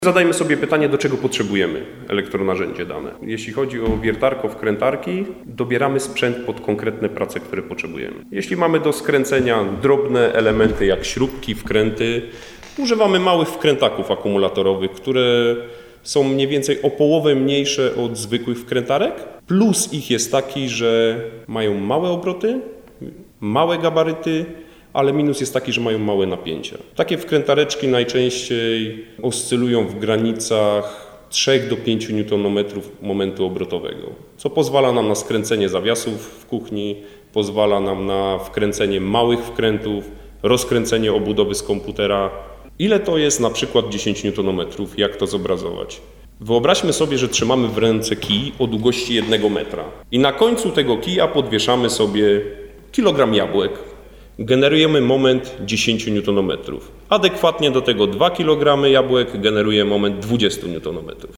Zadajmy sobie pytanie, do czego potrzebujemy elektronarzędzie dane. Jeśli chodzi o wiertarko-wkrętarki, dobieramy sprzęt pod konkretne prace, które potrzebujemy. Jeśli mamy do skręcenia drobne elementy jak śrubki, wkręty, używamy małych wkrętaków akumulatorowych, które są mniej więcej o połowę mniejsze od zwykłych wkrętarek. Plus ich jest taki, że mają małe obroty, małe gabaryty, ale minus jest taki, że mają małe napięcia. Takie wkrętareczki najczęściej oscylują w granicach 3 do 5 Nm momentu obrotowego, co pozwala nam na skręcenie zawiasów w kuchni, pozwala nam na wkręcenie małych wkrętów, rozkręcenie obudowy z komputera. Ile to jest na przykład 10 Nm? Jak to zobrazować? Wyobraźmy sobie, że trzymamy w ręce kij o długości 1 metra i na końcu tego kija podwieszamy sobie kilogram jabłek. Generujemy moment 10 Nm. Adekwatnie do tego 2 kg jabłek generuje moment 20 Nm.